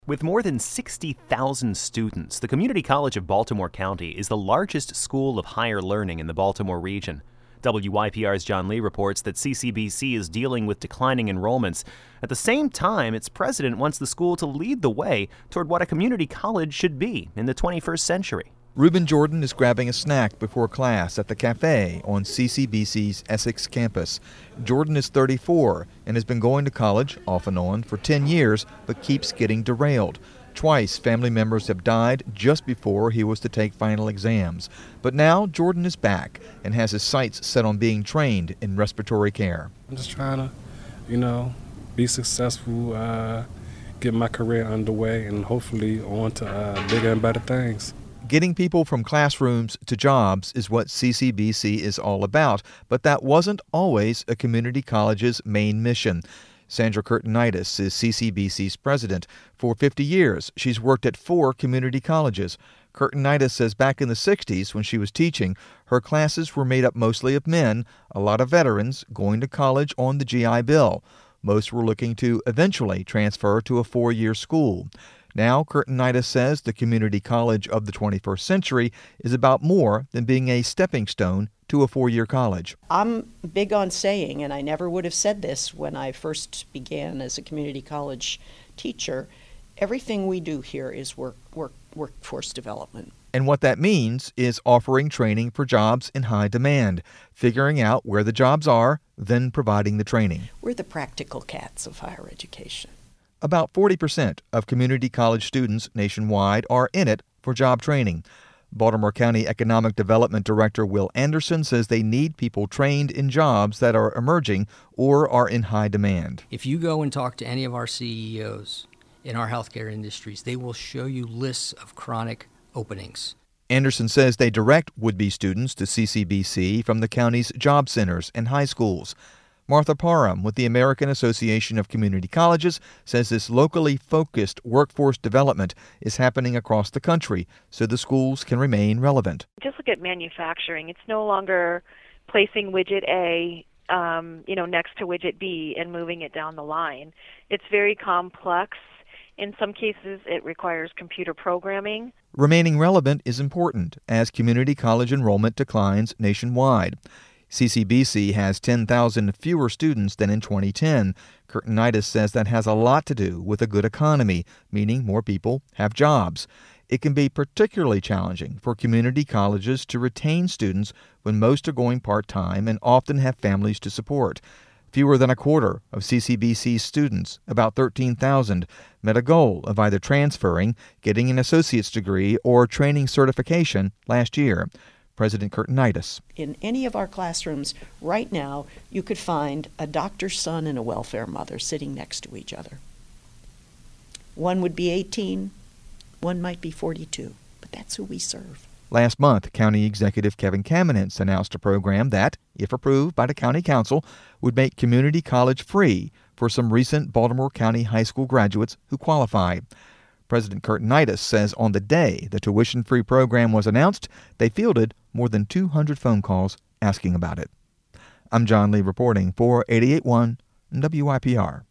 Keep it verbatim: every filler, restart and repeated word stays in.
With more than sixty thousand students, the Community College of Baltimore County is the largest school of higher learning in the Baltimore region. W Y P R's John Lee reports that C C B C is dealing with declining enrollments. At the same time, its president wants the school to lead the way toward what a community college should be in the twenty-first century. Reuben Jordan is grabbing a snack before class at the cafe on C C B C's Essex campus. Jordan is thirty-four and has been going to college, off and on, for ten years, but keeps getting derailed. Twice, family members have died just before he was to take final exams. But now, Jordan is back and has his sights set on being trained in respiratory care. I'm just trying to, you know, be successful, uh, get my career underway, and hopefully on to uh, bigger and better things. Getting people from classrooms to jobs is what C C B C is all about, but that wasn't always a community college's main mission. Sandra Curtinitis is C C B C's president. For fifty years, she's worked at four community colleges. Curtinitis says back in the sixties, when she was teaching, her classes were made up mostly of men, a lot of veterans going to college on the G I Bill. Most were looking to eventually transfer to a four-year school. Now, Curtinitis says the community college of the twenty-first century is about more than being a stepping stone to a four-year college. I'm big on saying, and I never would have said this when I first began as a community college teacher, everything we do here is work, work, workforce development. And what that means is offering training for jobs in high demand, figuring out where the jobs are, then providing the training. We're the practical cats of higher education. About forty percent of community college students nationwide are in it for job training. Baltimore County Economic Development Director Will Anderson says they need people trained in jobs that are emerging or are in high demand. If you go and talk to any of our C E Os in our healthcare industries, they will show you lists of chronic openings. Anderson says they direct would-be students to C C B C from the county's job centers and high schools. Martha Parham with the American Association of Community Colleges says this locally focused workforce development is happening across the country so the schools can remain relevant. Just look at manufacturing. It's no longer placing widget A um, you know, next to widget B and moving it down the line. It's very complex. In some cases, it requires computer programming. Remaining relevant is important as community college enrollment declines nationwide. C C B C has ten thousand fewer students than in twenty ten. Curtinitis says that has a lot to do with a good economy, meaning more people have jobs. It can be particularly challenging for community colleges to retain students when most are going part-time and often have families to support. Fewer than a quarter of C C B C's students, about thirteen thousand, met a goal of either transferring, getting an associate's degree, or training certification last year. President Curtinitis. In any of our classrooms right now, you could find a doctor's son and a welfare mother sitting next to each other. One would be eighteen, one might be forty-two, but that's who we serve. Last month, County Executive Kevin Kamenetz announced a program that, if approved by the County Council, would make community college free for some recent Baltimore County high school graduates who qualify. President Curtinitis says on the day the tuition-free program was announced, they fielded more than two hundred phone calls asking about it. I'm John Lee reporting for eighty-eight point one W Y P R.